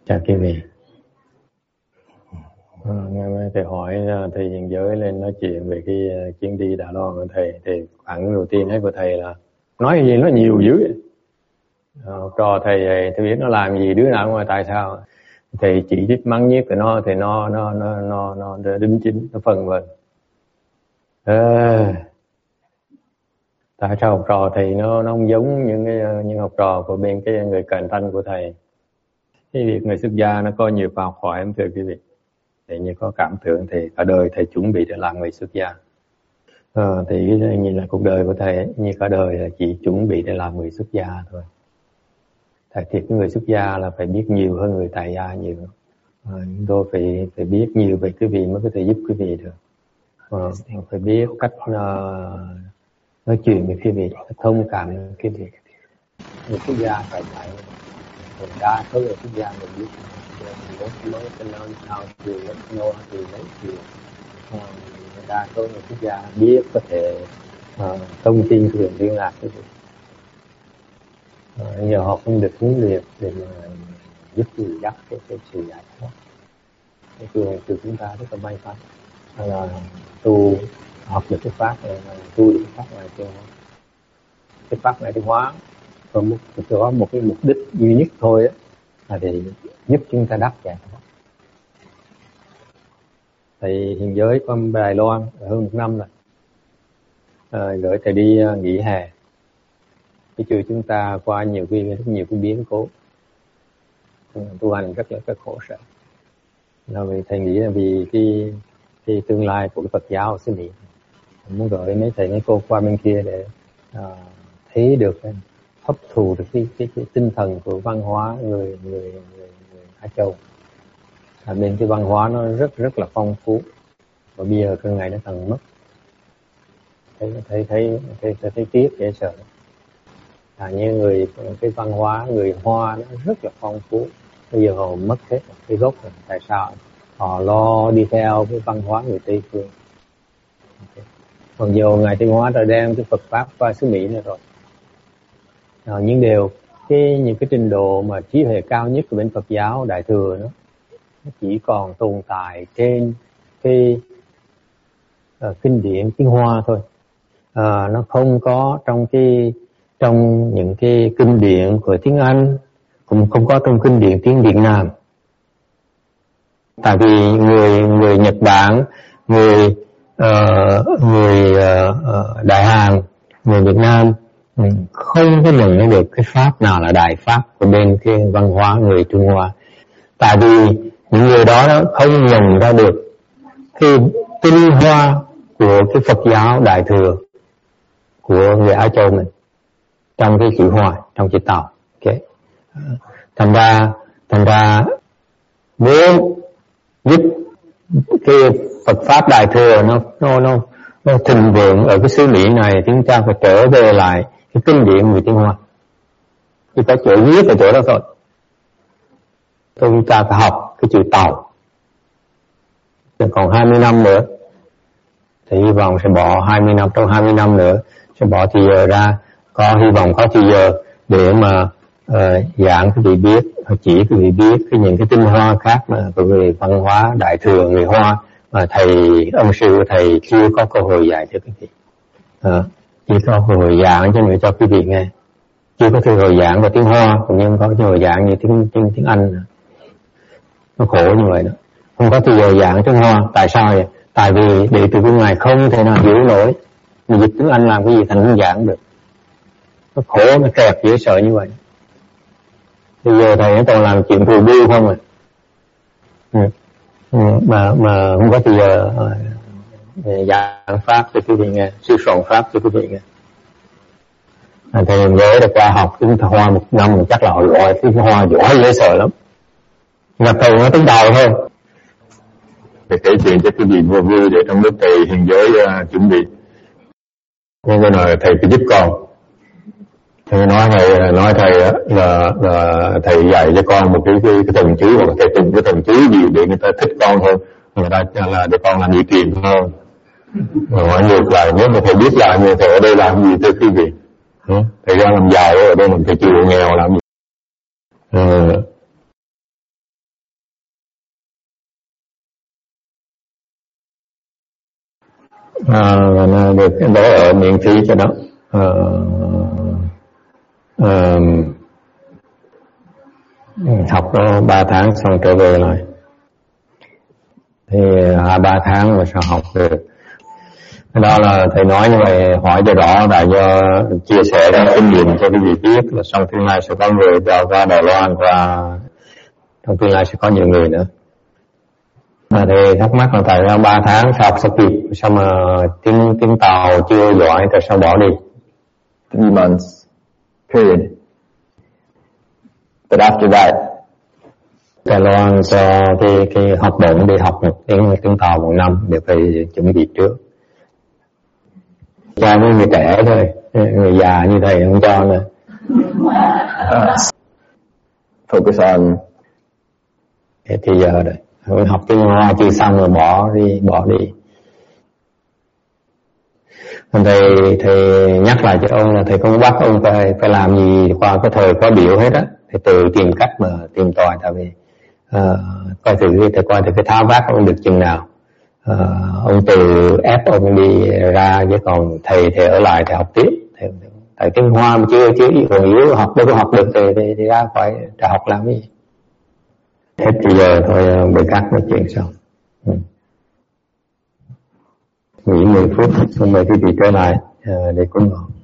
Chào quý vị. Ngày mai thầy hỏi thầy hiện giới lên nói chuyện về cái chuyến đi Đài Loan của thầy. Thì phản ứng đầu tiên ấy của thầy là nói gì nó nhiều dữ. Trò thầy biết nó làm gì đứa nào ngoài, tại sao thầy chỉ trích mắng nhiếc thì nó đính chính, nó phân vân. Tại sao học trò thầy nó không giống những học trò của bên cái người cạnh tranh của thầy? Cái việc người xuất gia nó có nhiều vào hỏi em, thưa quý vị. Thì như có cảm tưởng thì cả đời thầy chuẩn bị để làm người xuất gia. Thì nhìn là cuộc đời của thầy ấy, như cả đời là chỉ chuẩn bị để làm người xuất gia thôi. Thật thiệt người xuất gia là phải biết nhiều hơn người tại gia nhiều. Chúng tôi phải biết nhiều về quý vị mới có thể giúp quý vị được. Phải biết cách nói chuyện với quý vị, thông cảm với quý vị. Người xuất gia phải đa số người xuất gia mình biết mới cái nơi nào thì nó thì lấy thì đa số người xuất gia biết có thể thông tin thường liên lạc với quý vị. Giờ họ không được huấn luyện để mà giúp người dắt cái sự giải thoát. Cái thường từ chúng ta rất là may mắn là tu học được cái pháp này, tu được cái pháp này tiêu hóa. Cái pháp này tiêu hóa có một cái mục đích duy nhất thôi á, là để giúp chúng ta đắc giải thoát. Thầy hiện giới qua Đài Loan hơn 1 năm rồi, gửi thầy đi nghỉ hè. Cái chùa chúng ta qua rất nhiều cái biến cố, tu hành rất là khổ sở. Vì thầy nghĩ là vì cái tương lai của cái Phật giáo xứ Mỹ, muốn gửi mấy thầy mấy cô qua bên kia để thấy được, hấp thụ được cái tinh thần của văn hóa người Á Châu. Bên cái văn hóa nó rất là phong phú, và bây giờ cái ngày nó cần mất. Thấy tiếc dễ sợ. Như cái văn hóa người Hoa nó rất là phong phú, bây giờ họ mất hết cái gốc rồi. Tại sao? Họ lo đi theo cái văn hóa người Tây phương. Còn dù Ngài Tây Hóa đã đem cái Phật pháp qua xứ Mỹ nữa rồi. Nhưng những cái trình độ mà trí huệ cao nhất của bên Phật giáo Đại thừa nó chỉ còn tồn tại trên cái kinh điển tiếng Hoa thôi. Nó không có trong những cái kinh điển của tiếng Anh, cũng không có trong kinh điển tiếng Việt Nam. Tại vì người Nhật Bản, người Đại Hàn, người Việt Nam không có nhận được cái pháp nào là đại pháp của bên cái văn hóa người Trung Hoa. Tại vì những người đó không nhận ra được cái tinh hoa của cái Phật giáo Đại thừa của người Á Châu mình trong cái chữ Hoa, trong chữ Tàu. Okay. Thành ra muốn giúp cái Phật pháp Đại thừa nó thịnh vượng ở cái xứ Mỹ này, chúng ta phải trở về lại cái kinh điển người tiếng Hoa. Chỉ có chỗ viết ở chỗ đó thôi. Chúng ta phải học cái chữ Tàu. Còn 20 năm nữa thì hy vọng sẽ bỏ 20 năm, trong 20 năm nữa sẽ bỏ thì giờ ra, hy vọng có thì giờ để mà giảng quý vị biết, chỉ quý vị biết những cái tinh hoa khác mà về văn hóa Đại thừa người Hoa mà ông sư thầy chưa có cơ hội dạy cho quý vị. Chỉ có cơ hội giảng cho quý vị nghe, chưa có cơ hội giảng vào tiếng Hoa, cũng như có cơ hội giảng như tiếng Anh. Nó khổ như vậy đó, không có thời giờ giảng tiếng Hoa. Tại sao vậy? Tại vì đệ tử của Ngài không thể nào hiểu nổi mà dịch tiếng Anh làm cái gì thành không giảng được. Nó khổ, nó kẹt dễ sợ như vậy. Bây giờ thầy toàn làm chuyện phù du không à. Mà không có thời giờ giảng pháp cho quý vị nghe, sư soạn pháp cho quý vị nghe. Thầy nhớ đã qua học tiếng Hoa 1 năm chắc là họ gọi tiếng Hoa giỏi dễ sợ lắm. Gặp thầy nó tiếng đầu thôi. Để kể chuyện cho quý vị vui vui để trong lúc thầy hiện giới chuẩn bị. Nên tôi nói thầy phải giúp con. Thầy nói thầy là thầy dạy cho con một cái thần chú, hoặc thầy tụng cái thần chú gì để người ta thích con hơn, người ta là để con làm gì tiền hơn. Hỏi ngược lại, nếu mà thầy biết làm như thầy ở đây làm gì thưa quý vị? Thầy ra làm giàu ở đây, mình thầy chịu nghèo làm gì? được đỡ ở miễn phí cho đó. Học đó 3 tháng xong trở về lại thì 3 tháng mà sao học được. Đó là thầy nói như vậy, hỏi cho rõ là do chia sẻ ra kinh nghiệm cho cái gì biết là trong tương lai sẽ có người qua Đài Loan và trong tương lai sẽ có nhiều người nữa. Mà thầy thắc mắc là tại sao 3 tháng học sao kịp, sao mà tiếng Tàu chưa giỏi tại sao bỏ đi? 3 months period. But after that, Đài Loan cho cái học bổng đi học một tiếng Tàu 1 năm để phải chuẩn bị trước. Cho mấy người trẻ thôi, người già như thầy không cho nữa. Focus on. Thì giờ rồi học tiếng Hoa chưa xong rồi bỏ đi. Thầy nhắc lại cho ông là thầy không bắt ông phải làm gì qua cái thời có biểu hết á, thầy tự tìm cách mà tìm tòi. Tại vì coi thử cái tháo vát ông được chừng nào. Ông tự ép ông đi ra, chứ còn thầy ở lại thầy học tiếp. Tại tiếng Hoa mà chưa còn yếu, học đâu có học được thì ra khỏi đại học làm gì. Hết thì giờ thôi bởi cắt nói chuyện xong. Nghỉ 10 phút xong rồi quý vị trở lại để cúng ngọ.